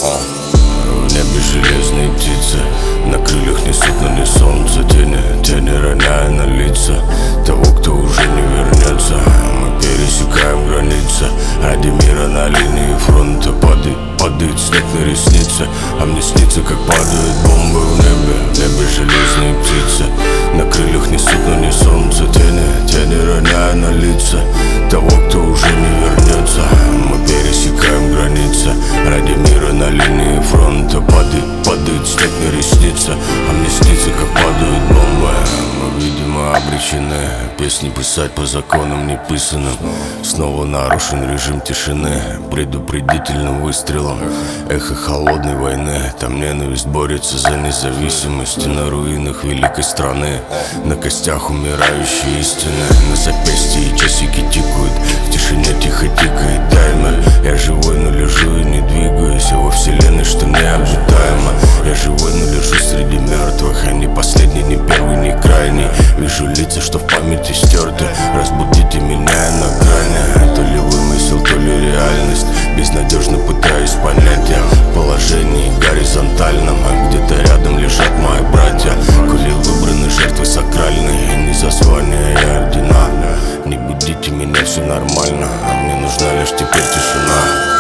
В небе железные птицы, на крыльях несут, но не солнце. Тени роняя на лица того, кто уже не вернется. Мы пересекаем границы ради мира на линии фронта. Падает снег на ресницы, а мне снится, как падают бомбы в небе железные птицы, на крыльях несут, но не солнце. Тени роняя на лица того, кто уже не вернется. Мы пересекаем границы ради мира на линии фронта. Падает снег на ресницы, а мне снится, как падают бомбы. Мы, видимо, обречены песни писать по законам неписанным. Снова нарушен режим тишины предупредительным выстрелом. Эхо холодной войны, там ненависть борется за независимость. И на руинах великой страны, на костях умирающей истины. На запястье часики тикают, в тишине тихо тикает таймер. Я живой, но лежу и не двигаюсь, а во вселенной, что необитаемо. Я живой, но лежу среди мертвых, а не последний, не первый, не крайний. Вижу лица, что в памяти стерты. Разбудите меня на грани. То ли вымысел, то ли реальность. Безнадежно пытаюсь понять я в положении горизонтальном. А где-то рядом лежат мои братья. Коли выбраны жертвы сакральные, не за звания и ордена. Не будите меня, все нормально, а мне нужна лишь теперь тишина.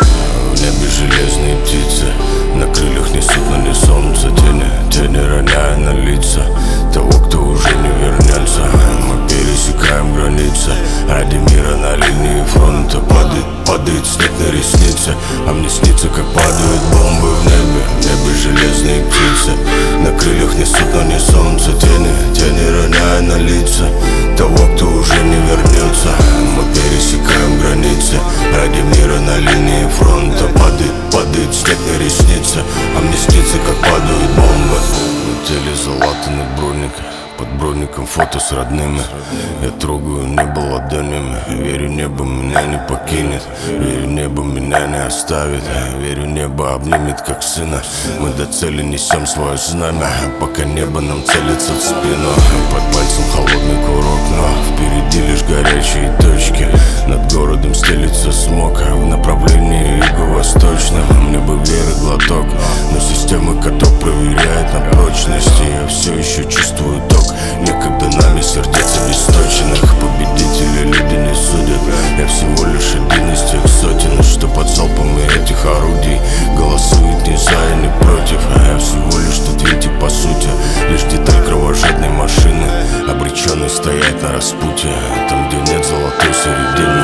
В небе железные птицы, на крыльях несут, но не солнце. Тени роняя на лица того, кто уже не вернется. Мы пересекаем границы ради мира на линии фронта. Падает снег на ресницы, а мне снится, как падают бомбы в небе железные птицы, на крыльях несут, но не солнце. Тени роняя на лица того, кто уже не вернется. Мы пересекаем границы ради мира на линии фронта. Падает снег на ресницы, а мне снится, как падают бомбы. На теле залатанный броник, под броником фото с родными. Я трогаю небо ладонями. Верю, небо меня не покинет. Верю, небо меня не оставит. Верю, небо обнимет, как сына. Мы до цели несем свое знамя, пока небо нам целится в спину. Под пальцем холодный курок, но впереди лишь горячие точки. Над городом стелится смог в направлении юго-восточном. Мне бы веры глоток, но система каток проверяет на прочность. И я все еще чувствую ток некогда нами сердец обесточенных. Победители люди не судят. Я всего лишь один из тех сотен, что под залпами этих орудий голосует не за и не против. А я всего лишь тот винтик по сути, лишь деталь кровожадной машины, обреченный стоять на распутье, там, где нет золотой середины.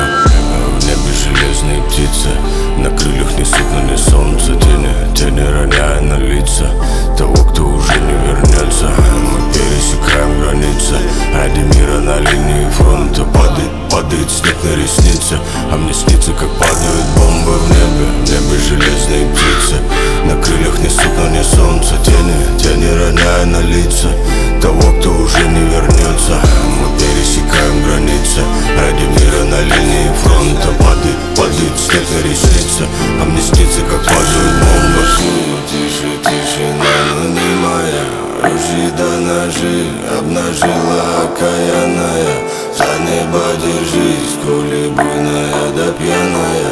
В небе железные птицы, на крыльях несут, но не солнце. Тени роняя на лица того, кто уже не вернется. Мы пересекаем границы ради мира на линии фронта. Падает снег на ресницы, а мне снится, как падают бомбы в небе железные птицы, на крыльях несут, но не солнце. Тени роняя на лица того, кто уже не вернется. Мы пересекаем границы ради мира на линии фронта. Падает снег на ресницы, а мне снится, как падают бомбы. Тише, тишина, но не моя. Ружья до ножи обнажила окаянная. За небо держись, коли буйная да пьяная.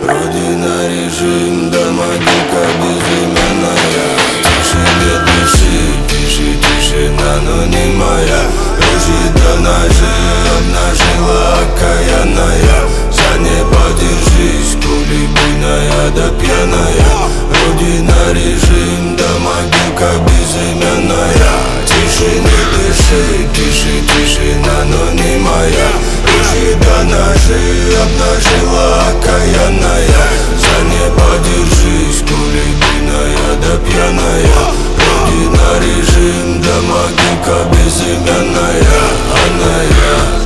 Родина режим, да могилка безымянная. Тише, не дыши, тишина, но не моя. Ружья до ножи обнажила окаянная. За небо держись, коли буйная да пьяная. Родина режим, да могилка безымянная. Тише, не дыши, тишина, но не моя. Ружья до ножи обнажила окаянная. За небо держись, коли буйная да пьяная. Родина режим, да могилка безымянная. Она я.